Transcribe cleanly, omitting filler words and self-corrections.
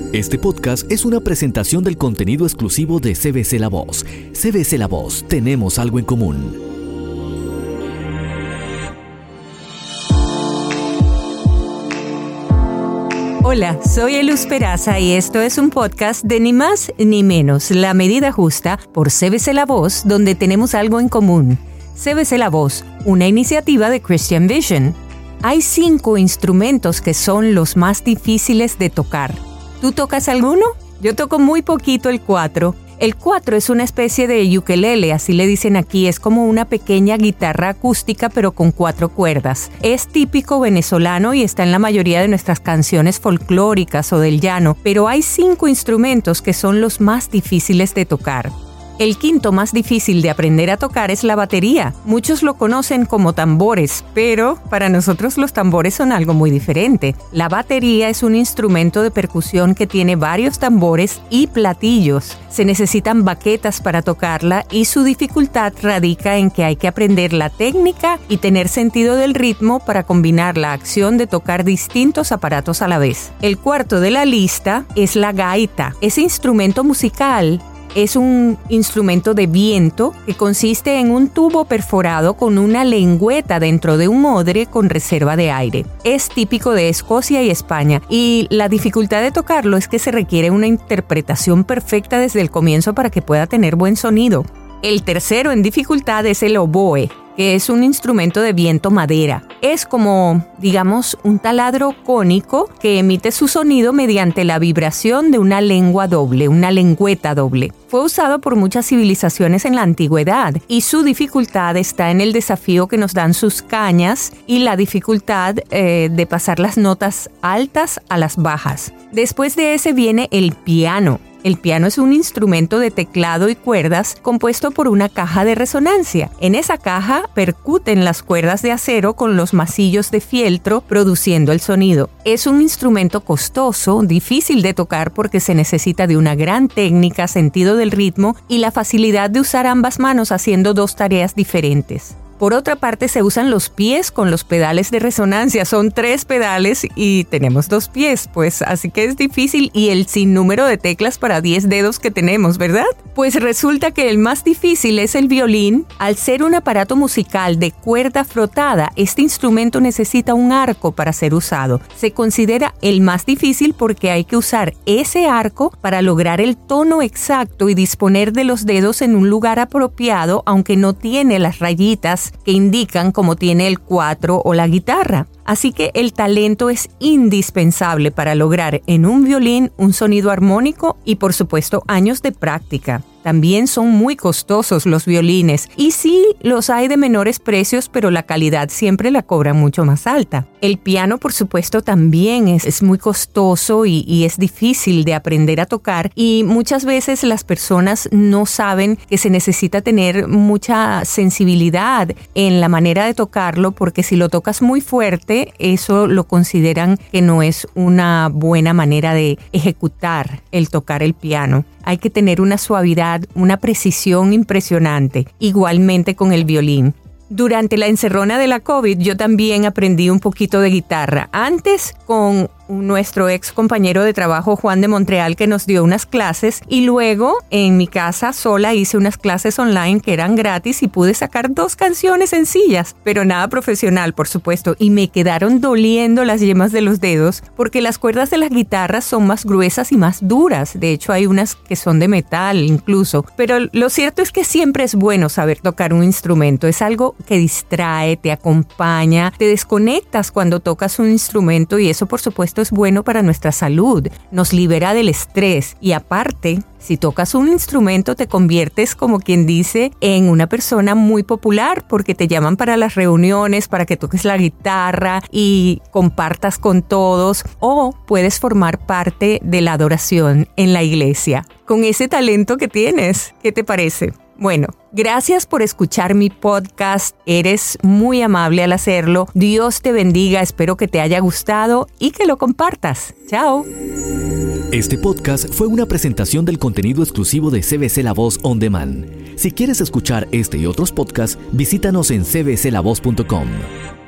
Este podcast es una presentación del contenido exclusivo de CBC La Voz. CBC La Voz, tenemos algo en común. Hola, soy Eluz Peraza y esto es un podcast de Ni Más Ni Menos, La Medida Justa por CBC La Voz, donde tenemos algo en común. CBC La Voz, una iniciativa de Christian Vision. Hay 5 instrumentos que son los más difíciles de tocar. ¿Tú tocas alguno? Yo toco muy poquito el 4. El 4 es una especie de ukelele, así le dicen aquí. Es como una pequeña guitarra acústica, pero con 4 cuerdas. Es típico venezolano y está en la mayoría de nuestras canciones folclóricas o del llano. Pero hay 5 instrumentos que son los más difíciles de tocar. El quinto más difícil de aprender a tocar es la batería. Muchos lo conocen como tambores, pero para nosotros los tambores son algo muy diferente. La batería es un instrumento de percusión que tiene varios tambores y platillos. Se necesitan baquetas para tocarla y su dificultad radica en que hay que aprender la técnica y tener sentido del ritmo para combinar la acción de tocar distintos aparatos a la vez. El cuarto de la lista es la gaita. Ese instrumento musical es un instrumento de viento que consiste en un tubo perforado con una lengüeta dentro de un odre con reserva de aire. Es típico de Escocia y España y la dificultad de tocarlo es que se requiere una interpretación perfecta desde el comienzo para que pueda tener buen sonido. El tercero en dificultad es el oboe, que es un instrumento de viento madera. Es como, digamos, un taladro cónico que emite su sonido mediante la vibración de una lengua doble, una lengüeta doble. Fue usado por muchas civilizaciones en la antigüedad y su dificultad está en el desafío que nos dan sus cañas y la dificultad de pasar las notas altas a las bajas. Después de ese viene el piano. El piano es un instrumento de teclado y cuerdas compuesto por una caja de resonancia. En esa caja percuten las cuerdas de acero con los masillos de fieltro, produciendo el sonido. Es un instrumento costoso, difícil de tocar porque se necesita de una gran técnica, sentido del ritmo y la facilidad de usar ambas manos haciendo 2 tareas diferentes. Por otra parte, se usan los pies con los pedales de resonancia. Son 3 pedales y tenemos 2 pies, pues así que es difícil y el sinnúmero de teclas para 10 dedos que tenemos, ¿verdad? Pues resulta que el más difícil es el violín. Al ser un aparato musical de cuerda frotada, este instrumento necesita un arco para ser usado. Se considera el más difícil porque hay que usar ese arco para lograr el tono exacto y disponer de los dedos en un lugar apropiado, aunque no tiene las rayitas que indican como tiene el 4 o la guitarra. Así que el talento es indispensable para lograr en un violín un sonido armónico y por supuesto años de práctica. También son muy costosos los violines y sí los hay de menores precios, pero la calidad siempre la cobran mucho más alta. El piano, por supuesto, también es muy costoso y es difícil de aprender a tocar y muchas veces las personas no saben que se necesita tener mucha sensibilidad en la manera de tocarlo porque si lo tocas muy fuerte, eso lo consideran que no es una buena manera de ejecutar el tocar el piano. Hay que tener una suavidad, una precisión impresionante, igualmente con el violín. Durante la encerrona de la COVID, yo también aprendí un poquito de guitarra. Antes con nuestro ex compañero de trabajo Juan de Montreal que nos dio unas clases y luego en mi casa sola hice unas clases online que eran gratis y pude sacar 2 canciones sencillas, pero nada profesional por supuesto y me quedaron doliendo las yemas de los dedos porque las cuerdas de las guitarras son más gruesas y más duras, de hecho hay unas que son de metal incluso, pero lo cierto es que siempre es bueno saber tocar un instrumento, es algo que distrae, te acompaña, te desconectas cuando tocas un instrumento y eso por supuesto es bueno para nuestra salud, nos libera del estrés y aparte, si tocas un instrumento te conviertes como quien dice en una persona muy popular porque te llaman para las reuniones, para que toques la guitarra y compartas con todos o puedes formar parte de la adoración en la iglesia con ese talento que tienes. ¿Qué te parece? Bueno, gracias por escuchar mi podcast. Eres muy amable al hacerlo. Dios te bendiga. Espero que te haya gustado y que lo compartas. Chao. Este podcast fue una presentación del contenido exclusivo de CBC La Voz On Demand. Si quieres escuchar este y otros podcasts, visítanos en cbclavoz.com.